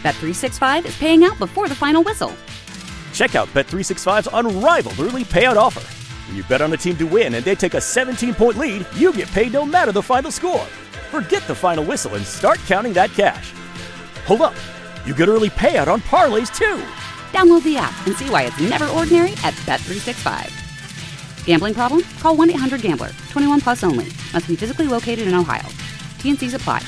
Bet365 is paying out before the final whistle. Check out Bet365's unrivaled early payout offer. When you bet on a team to win and they take a 17-point lead, you get paid no matter the final score. Forget the final whistle and start counting that cash. Hold up. You get early payout on parlays, too. Download the app and see why it's never ordinary at Bet365. Gambling problem? Call 1-800-GAMBLER. 21 plus only. Must be physically located in Ohio. T&Cs apply.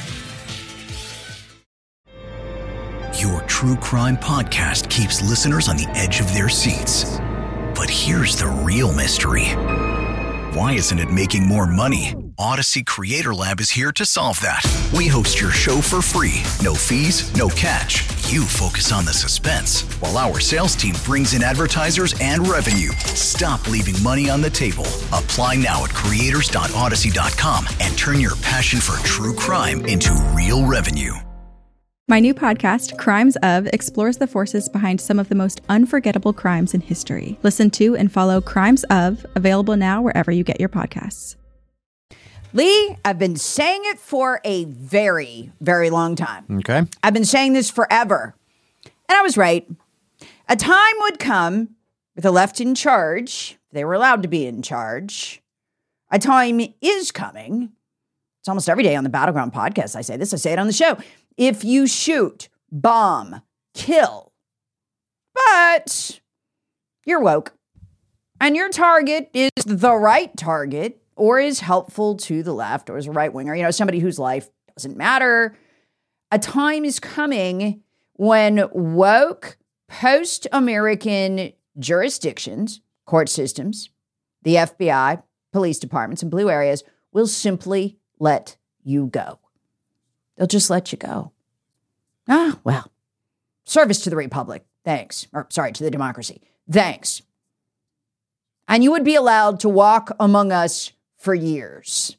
Your true crime podcast keeps listeners on the edge of their seats. But here's the real mystery. Why isn't it making more money? Odyssey Creator Lab is here to solve that. We host your show for free. No fees, no catch. You focus on the suspense, while our sales team brings in advertisers and revenue. Stop leaving money on the table. Apply now at creators.odyssey.com and turn your passion for true crime into real revenue. My new podcast, Crimes Of, explores the forces behind some of the most unforgettable crimes in history. Listen to and follow Crimes Of, available now wherever you get your podcasts. Lee, I've been saying it for a very, very long time. Okay. I've been saying this forever. And I was right. A time would come with the left in charge. They were allowed to be in charge. A time is coming. It's almost every day on the Battleground podcast. I say this, I say it on the show. If you shoot, bomb, kill, but you're woke and your target is the right target or is helpful to the left or is a right winger, somebody whose life doesn't matter. A time is coming when woke post-American jurisdictions, court systems, the FBI, police departments, and blue areas will simply let you go. They'll just let you go. Well, service to the republic. Thanks. To the democracy. Thanks. And you would be allowed to walk among us for years.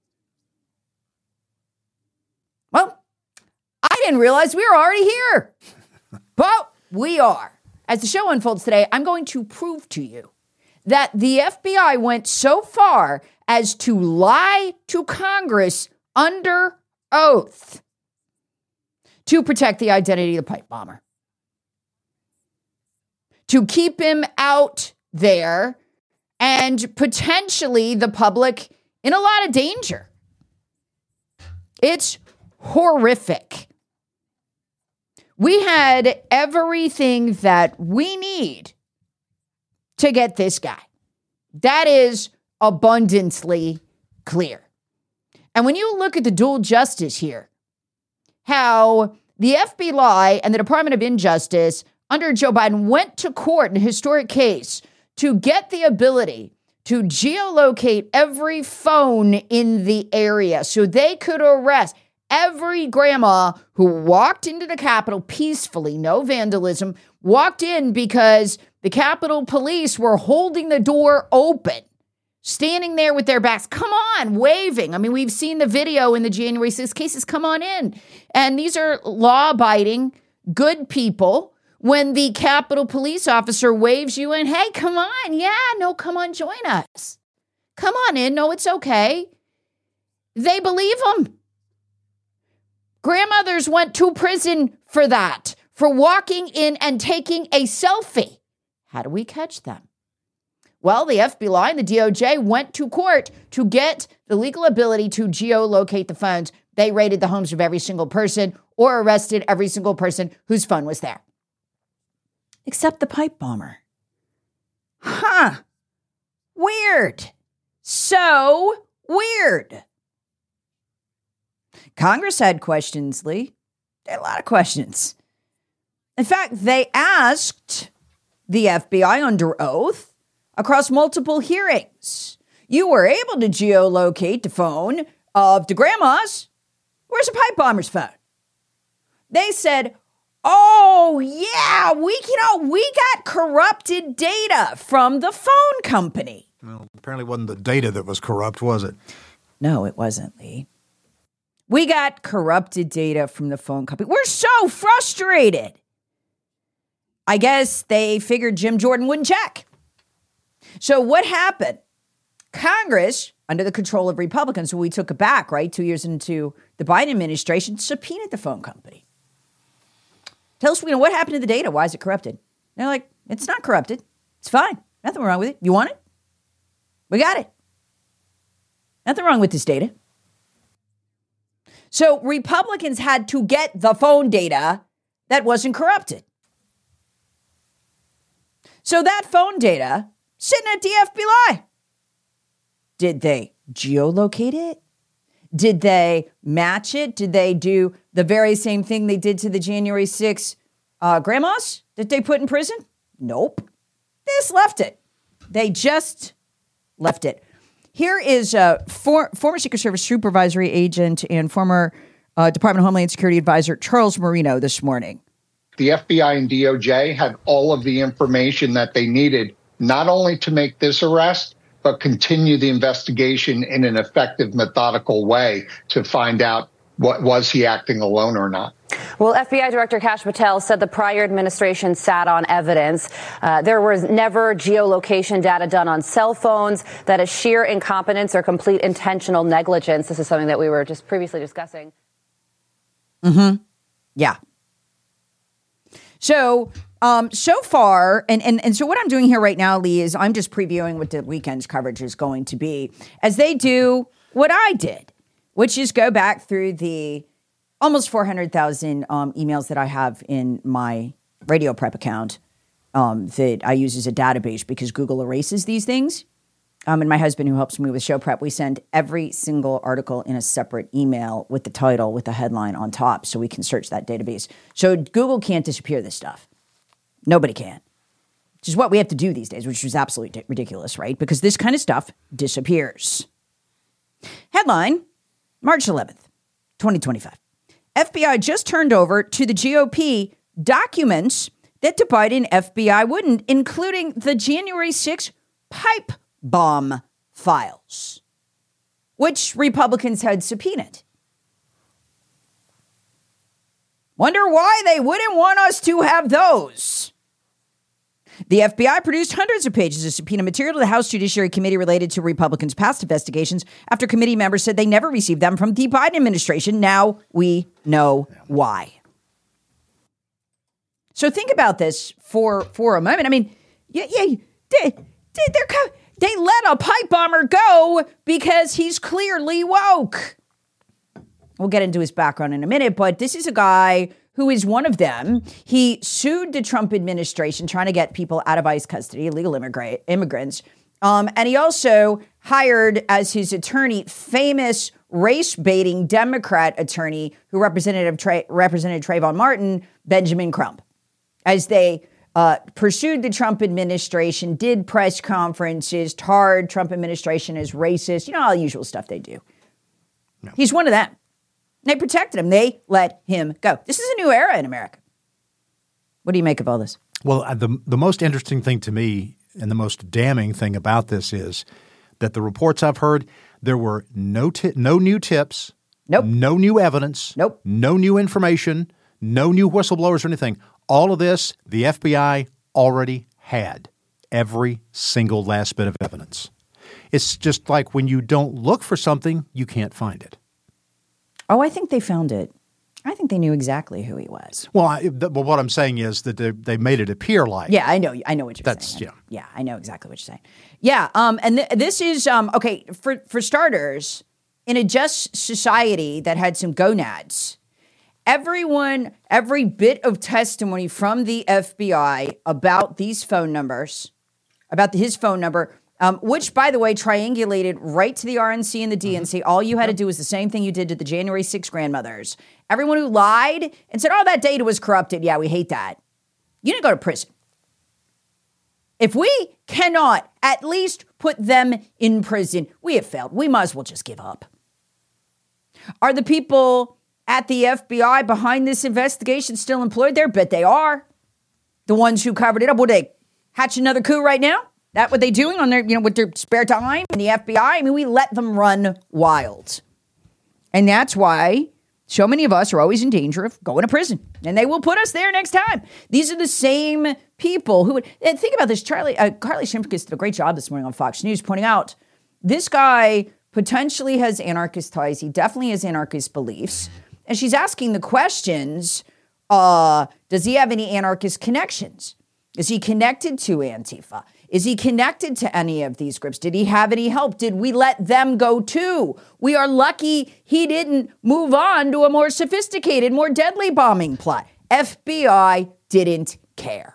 Well, I didn't realize we were already here. But we are. As the show unfolds today, I'm going to prove to you that the FBI went so far as to lie to Congress under oath to protect the identity of the pipe bomber, to keep him out there and potentially the public in a lot of danger. It's horrific. We had everything that we need to get this guy. That is abundantly clear. And when you look at the dual justice here, how the FBI and the Department of Injustice under Joe Biden went to court in a historic case to get the ability to geolocate every phone in the area so they could arrest every grandma who walked into the Capitol peacefully, no vandalism, walked in because the Capitol Police were holding the door open, standing there with their backs, come on, waving. I mean, we've seen the video in the January 6th cases, come on in. And these are law-abiding, good people. When the Capitol Police officer waves you in, hey, come on, come on, join us. Come on in, no, it's okay. They believe them. Grandmothers went to prison for that, for walking in and taking a selfie. How do we catch them? Well, the FBI and the DOJ went to court to get the legal ability to geolocate the phones. They raided the homes of every single person or arrested every single person whose phone was there. Except the pipe bomber. Weird. So weird. Congress had questions, Lee. They had a lot of questions. In fact, they asked the FBI under oath across multiple hearings. You were able to geolocate the phone of the grandmas. Where's the pipe bomber's phone? They said, oh, yeah, we got corrupted data from the phone company. Well, apparently it wasn't the data that was corrupt, was it? No, it wasn't, Lee. We got corrupted data from the phone company. We're so frustrated. I guess they figured Jim Jordan wouldn't check. So what happened? Congress, under the control of Republicans, who we took it back, right, 2 years into the Biden administration, subpoenaed the phone company. Tell us, what happened to the data? Why is it corrupted? And they're like, it's not corrupted. It's fine. Nothing wrong with it. You want it? We got it. Nothing wrong with this data. So Republicans had to get the phone data that wasn't corrupted. So that phone data sitting at the FBI. Did they geolocate it? Did they match it? Did they do the very same thing they did to the January 6 grandmas that they put in prison? Nope. They just left it. They just left it. Here is former Secret Service supervisory agent and former Department of Homeland Security advisor Charles Marino this morning. The FBI and DOJ had all of the information that they needed, not only to make this arrest, but continue the investigation in an effective, methodical way to find out was he acting alone or not. Well, FBI Director Kash Patel said the prior administration sat on evidence. There was never geolocation data done on cell phones. That is sheer incompetence or complete intentional negligence. This is something that we were just previously discussing. Yeah. So, so far, and so what I'm doing here right now, Lee, is I'm just previewing what the weekend's coverage is going to be as they do what I did, which is go back through the almost 400,000 emails that I have in my Radio Prep account that I use as a database because Google erases these things. And my husband, who helps me with show prep, we send every single article in a separate email with the title, with the headline on top, so we can search that database. So Google can't disappear this stuff. Nobody can. Which is what we have to do these days, which is absolutely ridiculous, right? Because this kind of stuff disappears. Headline, March 11th, 2025. FBI just turned over to the GOP documents that the Biden FBI wouldn't, including the January 6 pipe bomb files, which Republicans had subpoenaed. Wonder why they wouldn't want us to have those. The FBI produced hundreds of pages of subpoena material to the House Judiciary Committee related to Republicans' past investigations after committee members said they never received them from the Biden administration. Now we know why. So think about this for a moment. I mean, they let a pipe bomber go because he's clearly woke. We'll get into his background in a minute, but this is a guy who is one of them. He sued the Trump administration trying to get people out of ICE custody, illegal immigrants. And he also hired as his attorney famous race-baiting Democrat attorney who represented Trayvon Martin, Benjamin Crump, as they pursued the Trump administration, did press conferences, tarred Trump administration as racist, all the usual stuff they do. No. He's one of them. They protected him. They let him go. This is a new era in America. What do you make of all this? Well, the most interesting thing to me and the most damning thing about this is that the reports I've heard, there were no new tips, nope, no new evidence, nope, no new information, no new whistleblowers or anything. All of this, the FBI already had every single last bit of evidence. It's just like when you don't look for something, you can't find it. Oh, I think they found it. I think they knew exactly who he was. Well, but what I'm saying is that they made it appear like. Yeah, I know what you're saying. Yeah, I know exactly what you're saying. Yeah, and this is okay for starters. In a just society that had some gonads, every bit of testimony from the FBI about these phone numbers, about his phone number. Which, by the way, triangulated right to the RNC and the DNC. All you had to do was the same thing you did to the January 6 grandmothers. Everyone who lied and said, that data was corrupted. Yeah, we hate that. You didn't go to prison. If we cannot at least put them in prison, we have failed. We might as well just give up. Are the people at the FBI behind this investigation still employed there? Bet they are. The ones who covered it up, would they hatch another coup right now? That what they doing on their, with their spare time in the FBI? I mean, we let them run wild. And that's why so many of us are always in danger of going to prison. And they will put us there next time. These are the same people who would, and think about this. Carly Shimkus did a great job this morning on Fox News pointing out this guy potentially has anarchist ties. He definitely has anarchist beliefs. And she's asking the questions, Does he have any anarchist connections? Is he connected to Antifa? Is he connected to any of these groups? Did he have any help? Did we let them go too? We are lucky he didn't move on to a more sophisticated, more deadly bombing plot. FBI didn't care.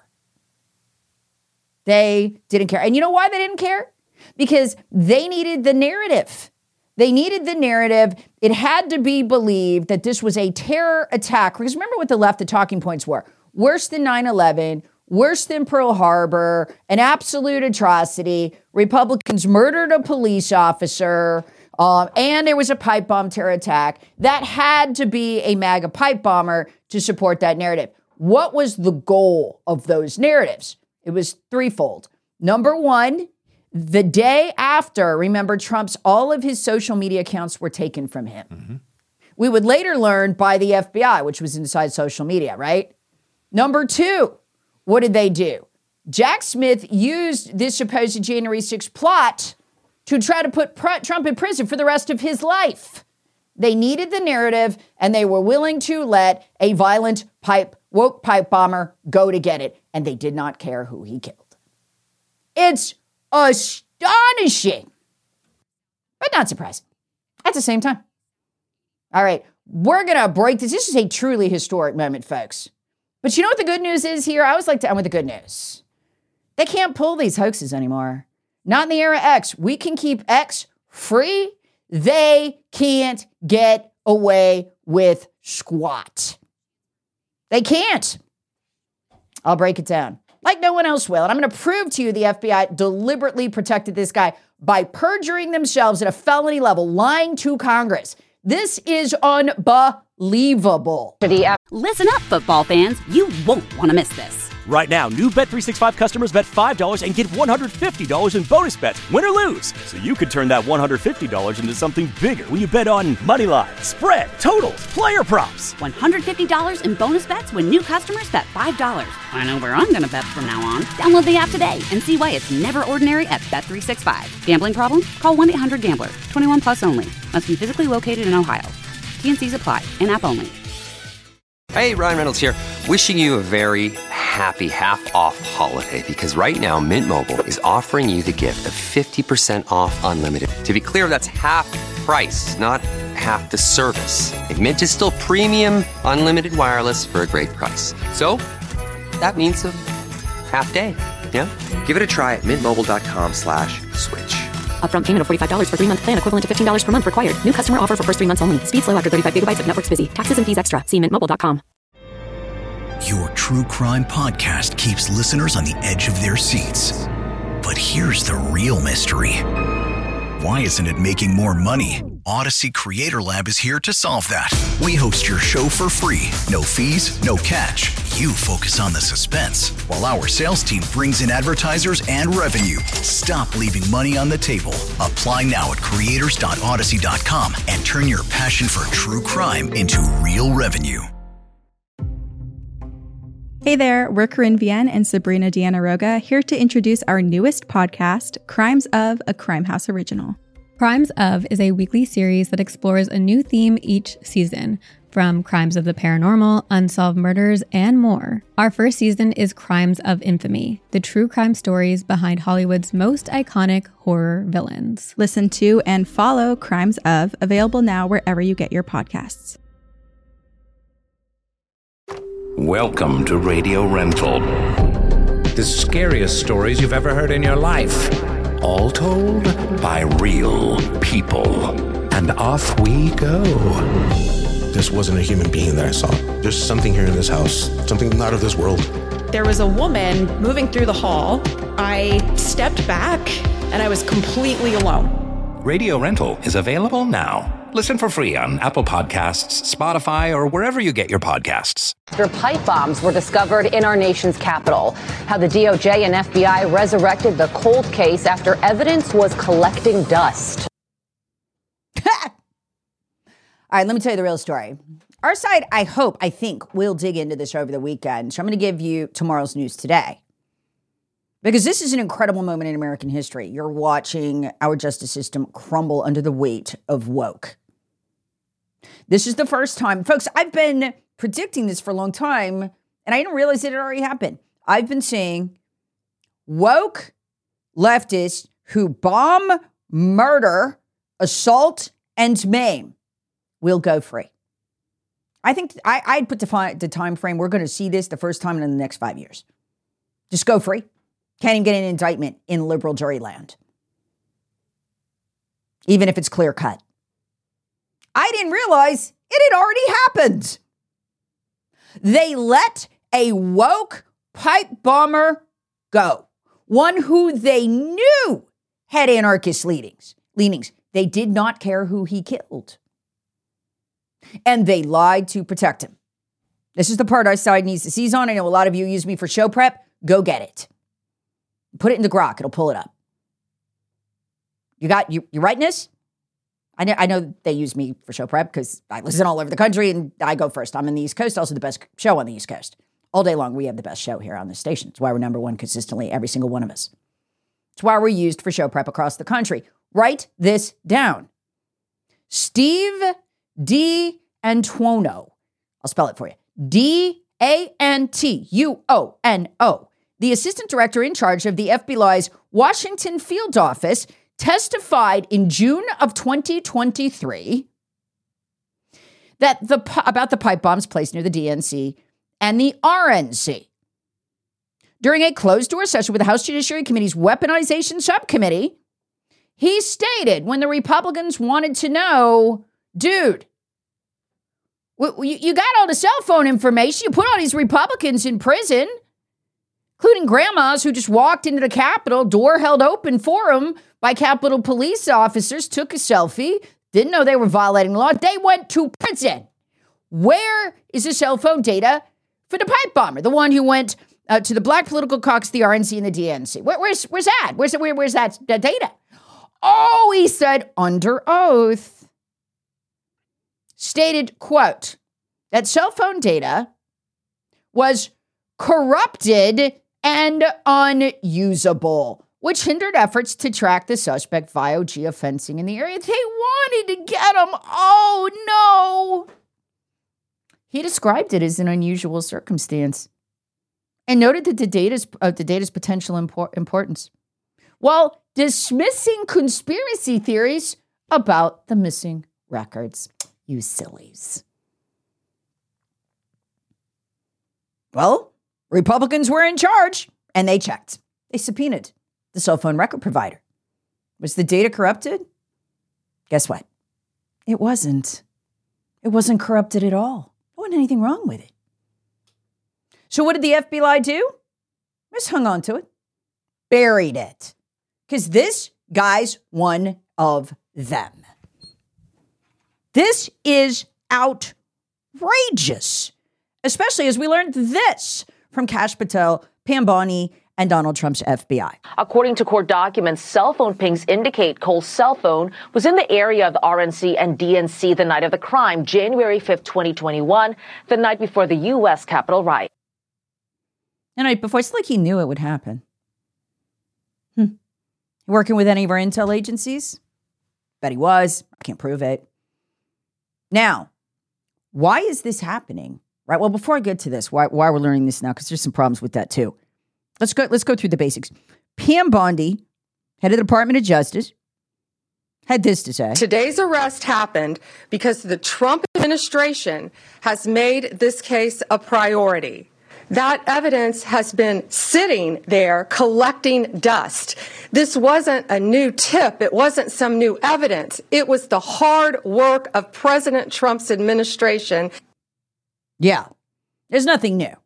They didn't care. And you know why they didn't care? Because they needed the narrative. They needed the narrative. It had to be believed that this was a terror attack. Because remember what the talking points were. Worse than 9/11, worse than Pearl Harbor, an absolute atrocity. Republicans murdered a police officer, and there was a pipe bomb terror attack. That had to be a MAGA pipe bomber to support that narrative. What was the goal of those narratives? It was threefold. Number one, the day after, remember, all of his social media accounts were taken from him. Mm-hmm. We would later learn by the FBI, which was inside social media, right? Number two, what did they do? Jack Smith used this supposed January 6th plot to try to put Trump in prison for the rest of his life. They needed the narrative, and they were willing to let a violent woke pipe bomber go to get it, and they did not care who he killed. It's astonishing, but not surprising at the same time. All right, we're going to break this. This is a truly historic moment, folks. But you know what the good news is here? I always like to end with the good news. They can't pull these hoaxes anymore. Not in the era X. We can keep X free. They can't get away with squat. They can't. I'll break it down like no one else will. And I'm going to prove to you the FBI deliberately protected this guy by perjuring themselves at a felony level, lying to Congress. This is unbelievable. Listen up, football fans. You won't want to miss this. Right now, new Bet365 customers bet $5 and get $150 in bonus bets, win or lose. So you could turn that $150 into something bigger when you bet on money line, spread, totals, player props. $150 in bonus bets when new customers bet $5. I know where I'm going to bet from now on. Download the app today and see why it's never ordinary at Bet365. Gambling problem? Call 1-800-GAMBLER. 21 plus only. Must be physically located in Ohio. T&Cs apply. In-app only. Hey, Ryan Reynolds here. Wishing you a very happy half-off holiday, because right now Mint Mobile is offering you the gift of 50% off unlimited. To be clear, that's half price, not half the service. And Mint is still premium unlimited wireless for a great price. So that means a half day. Yeah? Give it a try at mintmobile.com/switch. Upfront payment of $45 for 3-month plan, equivalent to $15 per month required. New customer offer for first 3 months only. Speed slow after 35 gigabytes if network's busy. Taxes and fees extra. See mintmobile.com. Your true crime podcast keeps listeners on the edge of their seats. But here's the real mystery. Why isn't it making more money? Odyssey Creator Lab is here to solve that. We host your show for free. No fees, no catch. You focus on the suspense, while our sales team brings in advertisers and revenue. Stop leaving money on the table. Apply now at creators.odyssey.com and turn your passion for true crime into real revenue. Hey there, we're Corinne Vienne and Sabrina Deanna Roga here to introduce our newest podcast, Crimes of, a Crime House original. Crimes of is a weekly series that explores a new theme each season, from crimes of the paranormal, unsolved murders, and more. Our first season is Crimes of Infamy, the true crime stories behind Hollywood's most iconic horror villains. Listen to and follow Crimes of, available now wherever you get your podcasts. Welcome to Radio Rental. The scariest stories you've ever heard in your life. All told by real people. And off we go. This wasn't a human being that I saw. There's something here in this house, something not of this world. There was a woman moving through the hall. I stepped back and I was completely alone. Radio Rental is available now. Listen for free on Apple Podcasts, Spotify, or wherever you get your podcasts. After pipe bombs were discovered in our nation's capital, how the DOJ and FBI resurrected the cold case after evidence was collecting dust. All right, let me tell you the real story. Our side, I think, will dig into this over the weekend. So I'm going to give you tomorrow's news today. Because this is an incredible moment in American history. You're watching our justice system crumble under the weight of woke. This is the first time, folks, I've been predicting this for a long time, and I didn't realize it had already happened. I've been saying woke leftists who bomb, murder, assault, and maim will go free. I think I'd put the time frame. We're going to see this the first time in the next 5 years. Just go free. Can't even get an indictment in liberal jury land, even if it's clear cut. I didn't realize it had already happened. They let a woke pipe bomber go, one who they knew had anarchist leanings. They did not care who he killed. And they lied to protect him. This is the part our side needs to seize on. I know a lot of you use me for show prep. Go get it. Put it into Grok. It'll pull it up. You writing this? I know they use me for show prep because I listen all over the country and I go first. I'm in the East Coast, also the best show on the East Coast. All day long, we have the best show here on this station. It's why we're number one consistently, every single one of us. It's why we're used for show prep across the country. Write this down. Steve D'Antuono. I'll spell it for you. D'Antuono. The assistant director in charge of the FBI's Washington field office testified in June of 2023 that about the pipe bombs placed near the DNC and the RNC. During a closed-door session with the House Judiciary Committee's Weaponization Subcommittee, he stated when the Republicans wanted to know, dude, you got all the cell phone information. You put all these Republicans in prison, including grandmas who just walked into the Capitol, door held open for them by Capitol police officers, took a selfie, didn't know they were violating the law. They went to prison. Where is the cell phone data for the pipe bomber, the one who went to the Black Political Caucus, the RNC, and the DNC? Where's that? Where's that data? Oh, he said under oath, stated, quote, that cell phone data was corrupted and unusable, which hindered efforts to track the suspect via geofencing in the area. They wanted to get him. Oh, no. He described it as an unusual circumstance and noted that the data's potential importance, while dismissing conspiracy theories about the missing records. You sillies. Well, Republicans were in charge, and they checked. They subpoenaed the cell phone record provider. Was the data corrupted? Guess what? It wasn't. It wasn't corrupted at all. There wasn't anything wrong with it. So what did the FBI do? Just hung on to it. Buried it. Because this guy's one of them. This is outrageous. Especially as we learned this from Kash Patel, Pam Bondi, and Donald Trump's FBI. According to court documents, cell phone pings indicate Cole's cell phone was in the area of the RNC and DNC the night of the crime, January 5th, 2021, the night before the U.S. Capitol riot. The night before, it's like he knew it would happen. Working with any of our intel agencies? Bet he was. I can't prove it. Now, why is this happening? Right. Well, before I get to this, why we're learning this now, because there's some problems with that too. Let's go through the basics. Pam Bondi, head of the Department of Justice, had this to say. Today's arrest happened because the Trump administration has made this case a priority. That evidence has been sitting there collecting dust. This wasn't a new tip. It wasn't some new evidence. It was the hard work of President Trump's administration. Yeah, there's nothing new.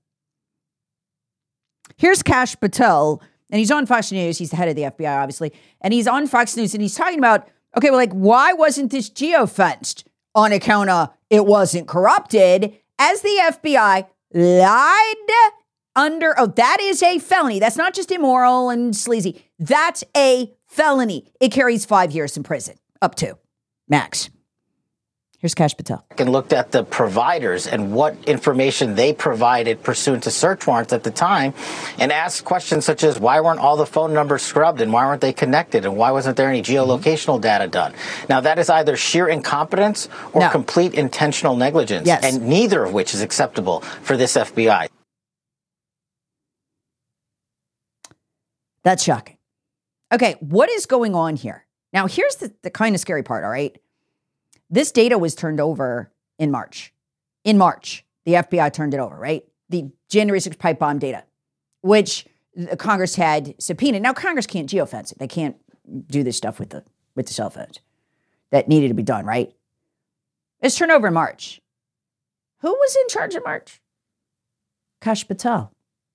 Here's Kash Patel, and he's on Fox News. He's the head of the FBI, obviously. And he's on Fox News, and he's talking about, okay, well, like, why wasn't this geofenced on account of it wasn't corrupted? As the FBI lied under, that is a felony. That's not just immoral and sleazy. That's a felony. It carries 5 years in prison, up to max. Here's Kash Patel. And looked at the providers and what information they provided pursuant to search warrants at the time and asked questions such as why weren't all the phone numbers scrubbed and why weren't they connected and why wasn't there any geolocational data done? Now, that is either sheer incompetence or complete intentional negligence, and neither of which is acceptable for this FBI. That's shocking. Okay, what is going on here? Now, here's the kind of scary part, all right? This data was turned over in March. In March, the FBI turned it over, right? The January 6th pipe bomb data, which Congress had subpoenaed. Now, Congress can't geofence it. They can't do this stuff with the cell phones that needed to be done, right? It's turned over in March. Who was in charge in March? Kash Patel.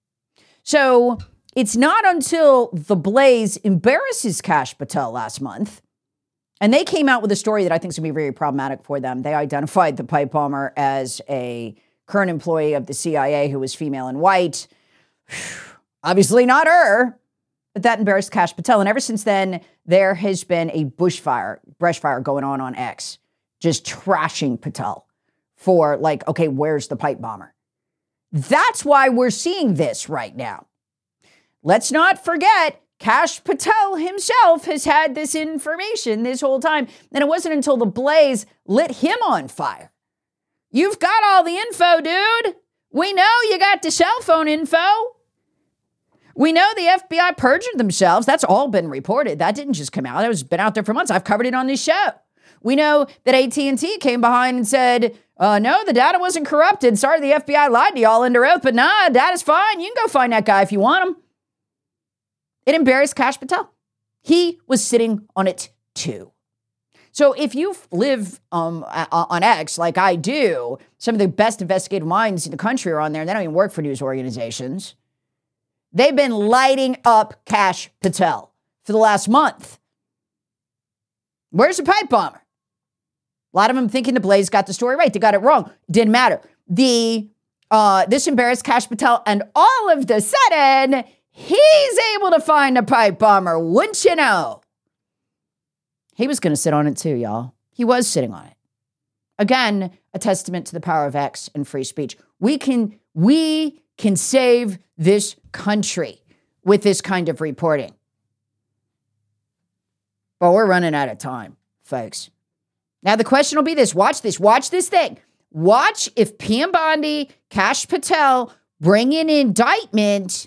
So it's not until The Blaze embarrasses Kash Patel last month, and they came out with a story that I think is going to be very problematic for them. They identified the pipe bomber as a current employee of the CIA who was female and white. Obviously not her, but that embarrassed Kash Patel. And ever since then, there has been a brush fire going on X, just trashing Patel for like, okay, where's the pipe bomber? That's why we're seeing this right now. Let's not forget, Kash Patel himself has had this information this whole time. And it wasn't until The Blaze lit him on fire. You've got all the info, dude. We know you got the cell phone info. We know the FBI perjured themselves. That's all been reported. That didn't just come out. It's been out there for months. I've covered it on this show. We know that AT&T came behind and said, no, the data wasn't corrupted. Sorry, the FBI lied to y'all under oath, but nah, data's fine. You can go find that guy if you want him. It embarrassed Kash Patel. He was sitting on it too. So if you live on X like I do, some of the best investigative minds in the country are on there, and they don't even work for news organizations. They've been lighting up Kash Patel for the last month. Where's the pipe bomber? A lot of them thinking The Blaze got the story right. They got it wrong. Didn't matter. This embarrassed Kash Patel, and all of a sudden, he's able to find a pipe bomber, wouldn't you know? He was going to sit on it too, y'all. He was sitting on it. Again, a testament to the power of X and free speech. We can save this country with this kind of reporting. But we're running out of time, folks. Now the question will be this. Watch this thing. Watch if Pam Bondi, Kash Patel bring an indictment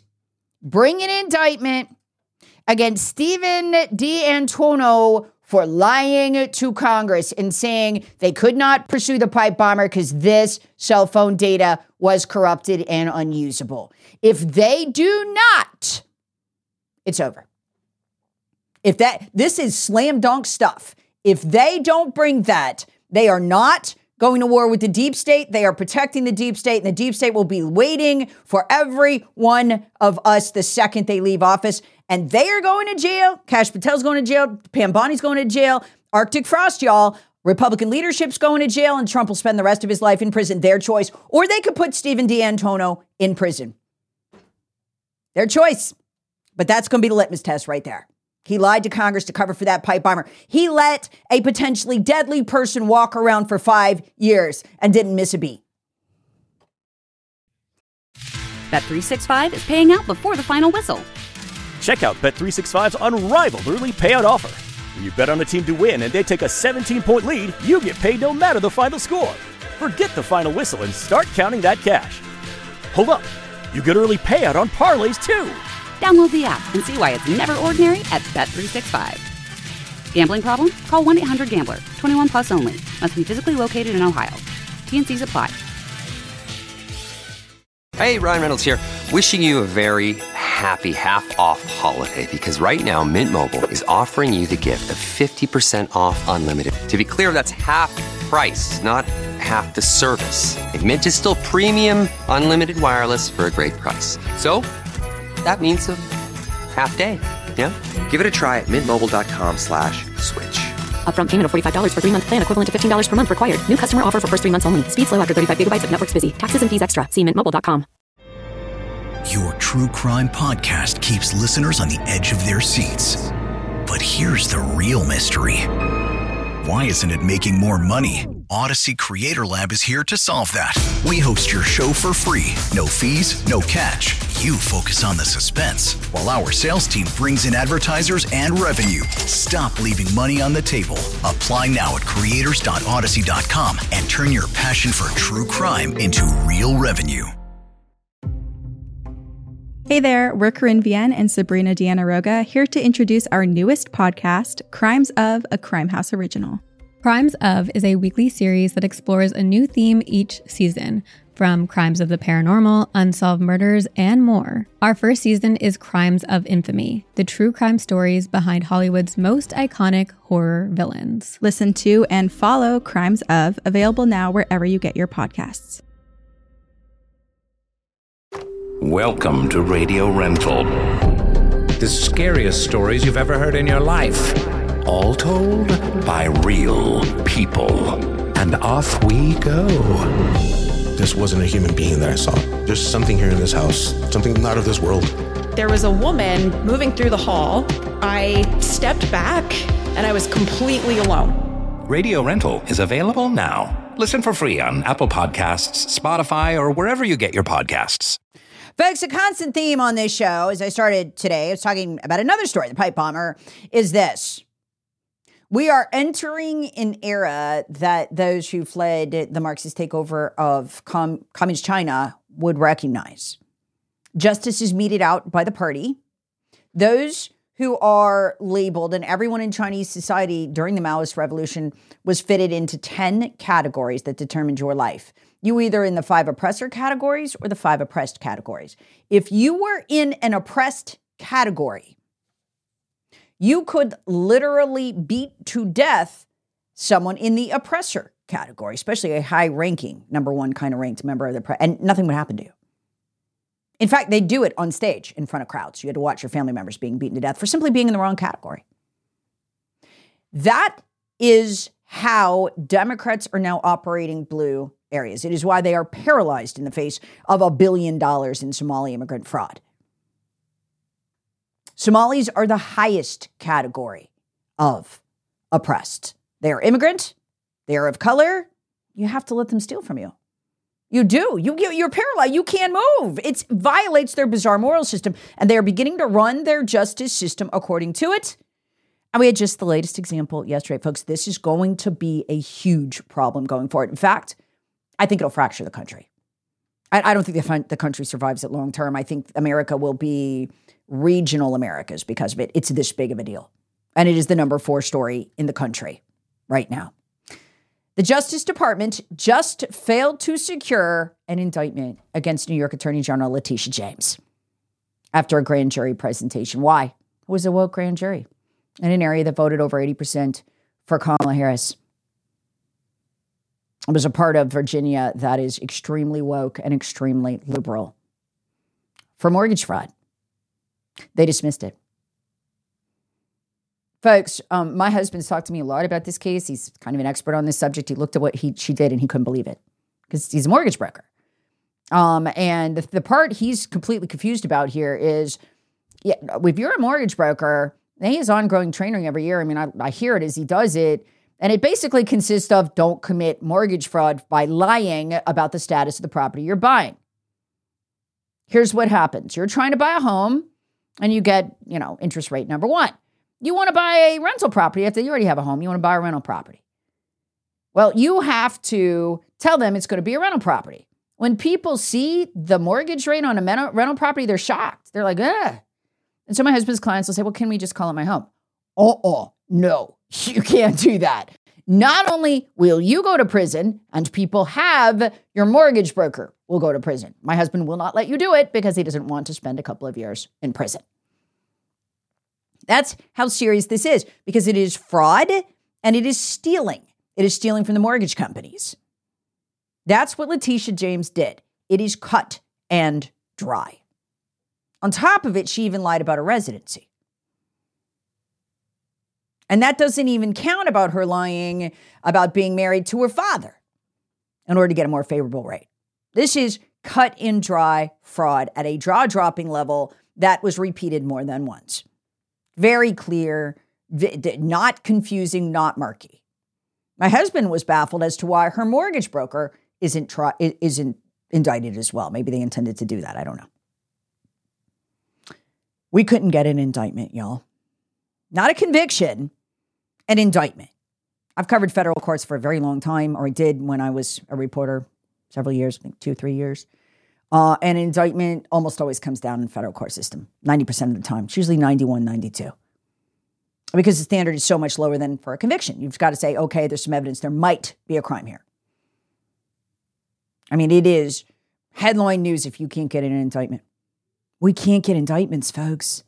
against Stephen D'Antuono for lying to Congress and saying they could not pursue the pipe bomber because this cell phone data was corrupted and unusable. If they do not, it's over. This is slam dunk stuff. If they don't bring that, they are not going to war with the deep state. They are protecting the deep state, and the deep state will be waiting for every one of us the second they leave office. And they are going to jail. Kash Patel's going to jail. Pam Bondi's going to jail. Arctic Frost, y'all. Republican leadership's going to jail, and Trump will spend the rest of his life in prison. Their choice. Or they could put Stephen D'Antuono in prison. Their choice. But that's going to be the litmus test right there. He lied to Congress to cover for that pipe bomber. He let a potentially deadly person walk around for 5 years and didn't miss a beat. Bet365 is paying out before the final whistle. Check out Bet365's unrivaled early payout offer. When you bet on a team to win and they take a 17-point lead, you get paid no matter the final score. Forget the final whistle and start counting that cash. Hold up. You get early payout on parlays too. Download the app and see why it's never ordinary at Bet365. Gambling problem? Call 1-800-GAMBLER. 21 plus only. Must be physically located in Ohio. T&Cs apply. Hey, Ryan Reynolds here. Wishing you a very happy half-off holiday because right now Mint Mobile is offering you the gift of 50% off unlimited. To be clear, that's half price, not half the service. And Mint is still premium unlimited wireless for a great price. So that means a half day, yeah? Give it a try at mintmobile.com/switch. Upfront payment of $45 for 3-month plan equivalent to $15 per month required. New customer offer for first 3 months only. Speed slow after 35 gigabytes if network's busy. Taxes and fees extra. See mintmobile.com. Your true crime podcast keeps listeners on the edge of their seats. But here's the real mystery. Why isn't it making more money? Odyssey Creator Lab is here to solve that. We host your show for free. No fees, no catch. You focus on the suspense, while our sales team brings in advertisers and revenue. Stop leaving money on the table. Apply now at creators.odyssey.com and turn your passion for true crime into real revenue. Hey there, we're Corinne Vienne and Sabrina Deanna Roga here to introduce our newest podcast, Crimes of, a Crime House original. Crimes of is a weekly series that explores a new theme each season, from crimes of the paranormal, unsolved murders, and more. Our first season is Crimes of Infamy, the true crime stories behind Hollywood's most iconic horror villains. Listen to and follow Crimes of, available now wherever you get your podcasts. Welcome to Radio Rental. The scariest stories you've ever heard in your life. All told by real people. And off we go. This wasn't a human being that I saw. There's something here in this house, something not of this world. There was a woman moving through the hall. I stepped back and I was completely alone. Radio Rental is available now. Listen for free on Apple Podcasts, Spotify, or wherever you get your podcasts. Folks, a constant theme on this show, as I started today, I was talking about another story, the pipe bomber, is this. We are entering an era that those who fled the Marxist takeover of communist China would recognize. Justice is meted out by the party. Those who are labeled, and everyone in Chinese society during the Maoist revolution was fitted into 10 categories that determined your life. You were either in the 5 oppressor categories or the 5 oppressed categories. If you were in an oppressed category, you could literally beat to death someone in the oppressor category, especially a high-ranking, number one kind of ranked member of the press, and nothing would happen to you. In fact, they do it on stage in front of crowds. You had to watch your family members being beaten to death for simply being in the wrong category. That is how Democrats are now operating blue areas. It is why they are paralyzed in the face of $1 billion in Somali immigrant fraud. Somalis are the highest category of oppressed. They are immigrant. They are of color. You have to let them steal from you. You do. You're paralyzed. You can't move. It violates their bizarre moral system, and they are beginning to run their justice system according to it. And we had just the latest example yesterday, folks. This is going to be a huge problem going forward. In fact, I think it'll fracture the country. I don't think the country survives it long term. I think America will be regional Americas because of it. It's this big of a deal. And it is the number 4 story in the country right now. The Justice Department just failed to secure an indictment against New York Attorney General Letitia James after a grand jury presentation. Why? It was a woke grand jury in an area that voted over 80% for Kamala Harris. It was a part of Virginia that is extremely woke and extremely liberal. For mortgage fraud, they dismissed it. Folks, my husband's talked to me a lot about this case. He's kind of an expert on this subject. He looked at what she did and he couldn't believe it because he's a mortgage broker. And the part he's completely confused about here is, if you're a mortgage broker, he has ongoing training every year. I mean, I hear it as he does it. And it basically consists of don't commit mortgage fraud by lying about the status of the property you're buying. Here's what happens. You're trying to buy a home and you get, interest rate number 1. You want to buy a rental property after you already have a home. You want to buy a rental property. Well, you have to tell them it's going to be a rental property. When people see the mortgage rate on a rental property, they're shocked. They're like, ugh. And so my husband's clients will say, well, can we just call it my home? No, you can't do that. Not only will you go to prison, and people have your mortgage broker will go to prison. My husband will not let you do it because he doesn't want to spend a couple of years in prison. That's how serious this is, because it is fraud and it is stealing. It is stealing from the mortgage companies. That's what Letitia James did. It is cut and dry. On top of it, she even lied about her residency. And that doesn't even count about her lying about being married to her father in order to get a more favorable rate. This is cut and dry fraud at a jaw-dropping level that was repeated more than once. Very clear, not confusing, not murky. My husband was baffled as to why her mortgage broker isn't indicted as well. Maybe they intended to do that. I don't know. We couldn't get an indictment, y'all. Not a conviction, an indictment. I've covered federal courts for a very long time, or I did when I was a reporter several years, I think 2-3 years. An indictment almost always comes down in the federal court system, 90% of the time. It's usually 91, 92. Because the standard is so much lower than for a conviction. You've got to say, okay, there's some evidence. There might be a crime here. I mean, it is headline news if you can't get an indictment. We can't get indictments, folks.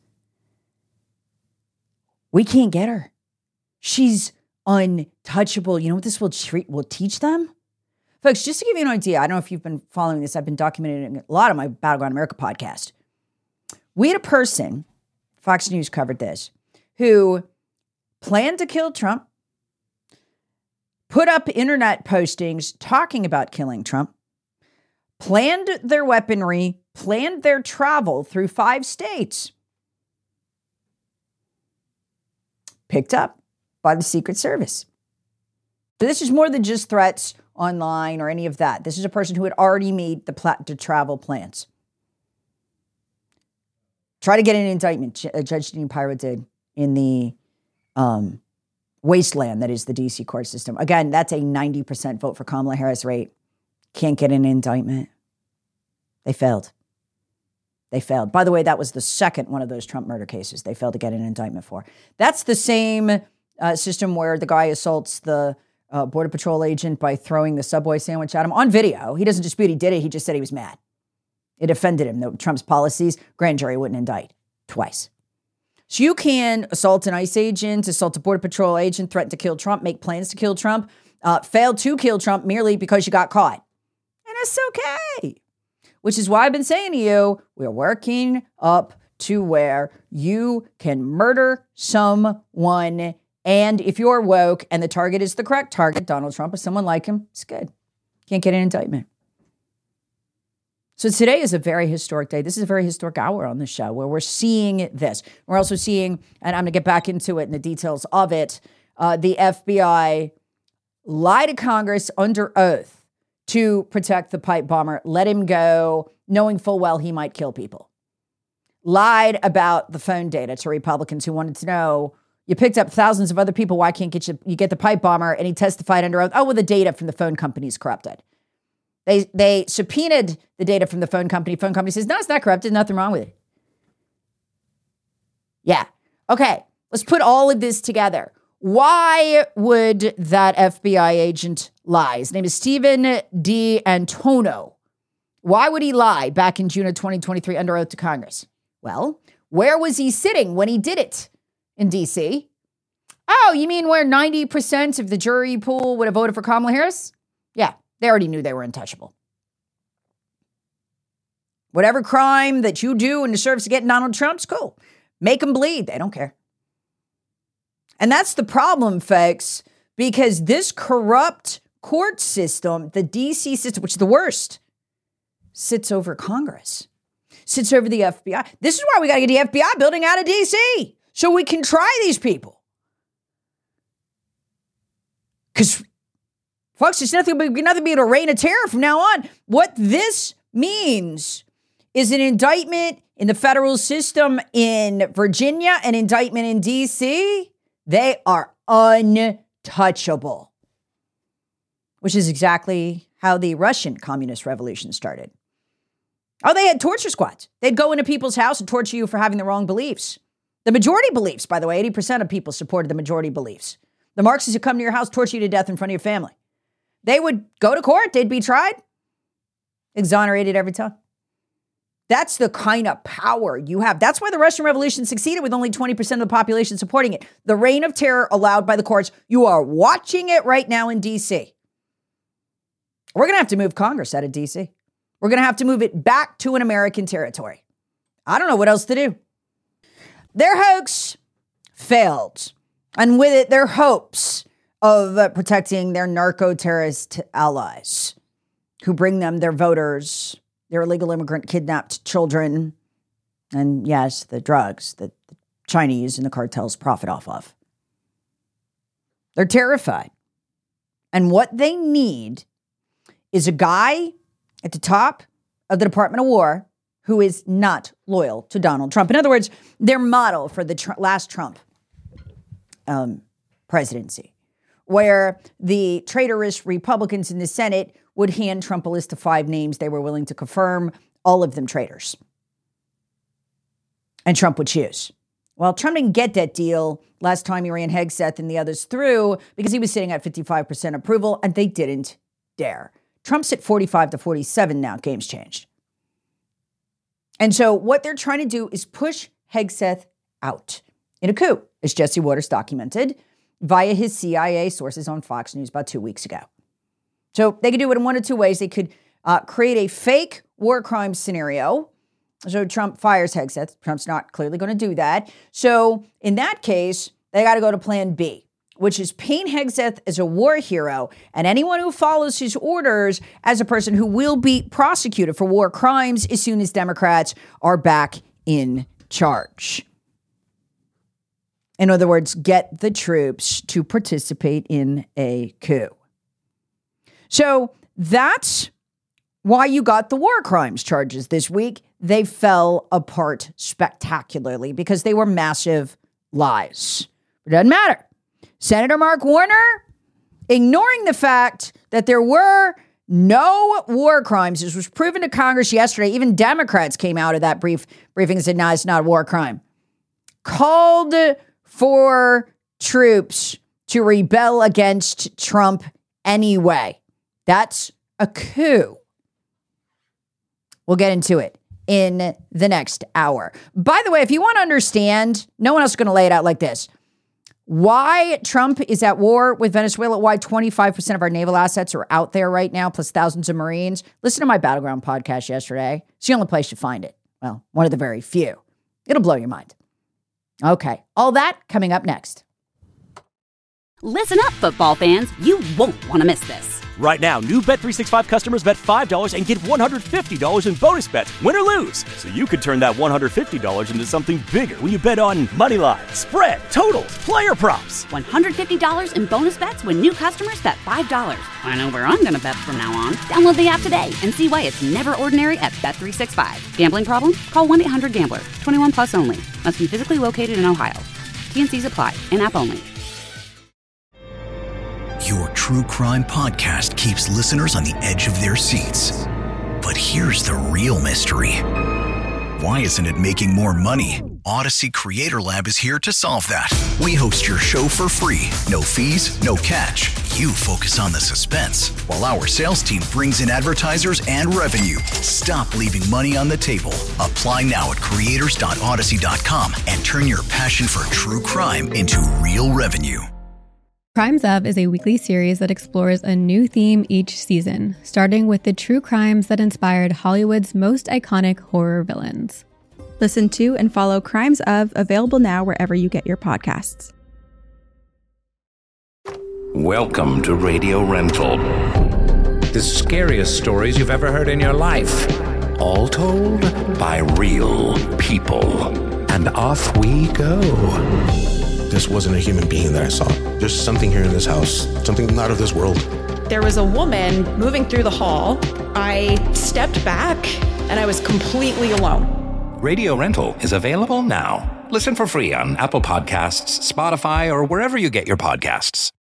We can't get her. She's untouchable. You know what this will teach them? Folks, just to give you an idea, I don't know if you've been following this. I've been documenting a lot of my Battleground America podcast. We had a person, Fox News covered this, who planned to kill Trump, put up internet postings talking about killing Trump, planned their weaponry, planned their travel through 5 states, picked up by the Secret Service. So this is more than just threats online or any of that. This is a person who had already made the travel plans. Try to get an indictment, Judge Jeanine Pirro did in the wasteland that is the D.C. court system. Again, that's a 90% vote for Kamala Harris rate. Can't get an indictment. They failed. They failed. By the way, that was the second one of those Trump murder cases they failed to get an indictment for. That's the same system where the guy assaults the Border Patrol agent by throwing the Subway sandwich at him on video. He doesn't dispute he did it. He just said he was mad. It offended him. Trump's policies, grand jury wouldn't indict twice. So you can assault an ICE agent, assault a Border Patrol agent, threaten to kill Trump, make plans to kill Trump, fail to kill Trump merely because you got caught. And it's okay. Which is why I've been saying to you, we're working up to where you can murder someone. And if you're woke and the target is the correct target, Donald Trump or someone like him, it's good. Can't get an indictment. So today is a very historic day. This is a very historic hour on the show where we're seeing this. We're also seeing, and I'm going to get back into it and the details of it, the FBI lie to Congress under oath to protect the pipe bomber, let him go, knowing full well he might kill people. Lied about the phone data to Republicans who wanted to know, you picked up thousands of other people, why can't you get the pipe bomber? And he testified under oath, oh, well, the data from the phone company is corrupted. They subpoenaed the data from the phone company. Phone company says, no, it's not corrupted. Nothing wrong with it. Yeah. Okay. Let's put all of this together. Why would that FBI agent lie? His name is Stephen D. Antono. Why would he lie back in June of 2023 under oath to Congress? Well, where was he sitting when he did it? In D.C. Oh, you mean where 90% of the jury pool would have voted for Kamala Harris? Yeah. They already knew they were untouchable. Whatever crime that you do and deserves to get Donald Trump's, cool. Make them bleed. They don't care. And that's the problem, folks, because this corrupt court system, the D.C. system, which is the worst, sits over Congress, sits over the FBI. This is why we got to get the FBI building out of D.C. so we can try these people. Because folks, it's nothing but a reign of terror from now on. What this means is an indictment in the federal system in Virginia, an indictment in D.C. They are untouchable, which is exactly how the Russian communist revolution started. Oh, they had torture squads. They'd go into people's house and torture you for having the wrong beliefs. The majority beliefs, by the way, 80% of people supported the majority beliefs. The Marxists who come to your house torture you to death in front of your family. They would go to court. They'd be tried. Exonerated every time. That's the kind of power you have. That's why the Russian Revolution succeeded with only 20% of the population supporting it. The reign of terror allowed by the courts. You are watching it right now in D.C. We're going to have to move Congress out of D.C. We're going to have to move it back to an American territory. I don't know what else to do. Their hoax failed. And with it, their hopes of protecting their narco-terrorist allies who bring them their voters, their illegal immigrant kidnapped children, and yes, the drugs that the Chinese and the cartels profit off of. They're terrified. And what they need is a guy at the top of the Department of War who is not loyal to Donald Trump. In other words, their model for the last Trump presidency, where the traitorous Republicans in the Senate would hand Trump a list of 5 names they were willing to confirm, all of them traitors. And Trump would choose. Well, Trump didn't get that deal last time he ran Hegseth and the others through because he was sitting at 55% approval, and they didn't dare. Trump's at 45 to 47 now. Game's changed. And so what they're trying to do is push Hegseth out in a coup, as Jesse Waters documented via his CIA sources on Fox News about 2 weeks ago. So they could do it in one of two ways. They could create a fake war crime scenario. So Trump fires Hegseth. Trump's not clearly going to do that. So in that case, they got to go to plan B, which is paint Hegseth as a war hero and anyone who follows his orders as a person who will be prosecuted for war crimes as soon as Democrats are back in charge. In other words, get the troops to participate in a coup. So that's why you got the war crimes charges this week. They fell apart spectacularly because they were massive lies. It doesn't matter. Senator Mark Warner, ignoring the fact that there were no war crimes, this was proven to Congress yesterday. Even Democrats came out of that briefing and said, no, it's not a war crime. Called for troops to rebel against Trump anyway. That's a coup. We'll get into it in the next hour. By the way, if you want to understand, no one else is going to lay it out like this. Why Trump is at war with Venezuela, why 25% of our naval assets are out there right now, plus thousands of Marines. Listen to my Battleground podcast yesterday. It's the only place you find it. Well, one of the very few. It'll blow your mind. Okay, all that coming up next. Listen up, football fans. You won't want to miss this. Right now, new Bet365 customers bet $5 and get $150 in bonus bets, win or lose. So you could turn that $150 into something bigger when you bet on moneyline, spread, totals, player props. $150 in bonus bets when new customers bet $5. I know where I'm going to bet from now on. Download the app today and see why it's never ordinary at Bet365. Gambling problem? Call 1-800-GAMBLER. 21 plus only. Must be physically located in Ohio. T&Cs apply. In-app only. Your true crime podcast keeps listeners on the edge of their seats. But here's the real mystery. Why isn't it making more money? Odyssey Creator Lab is here to solve that. We host your show for free. No fees, no catch. You focus on the suspense, while our sales team brings in advertisers and revenue. Stop leaving money on the table. Apply now at creators.odyssey.com and turn your passion for true crime into real revenue. Crimes Of is a weekly series that explores a new theme each season, starting with the true crimes that inspired Hollywood's most iconic horror villains. Listen to and follow Crimes Of, available now wherever you get your podcasts. Welcome to Radio Rental. The scariest stories you've ever heard in your life. All told by real people. And off we go. This wasn't a human being that I saw. There's something here in this house, something not of this world. There was a woman moving through the hall. I stepped back and I was completely alone. Radio Rental is available now. Listen for free on Apple Podcasts, Spotify, or wherever you get your podcasts.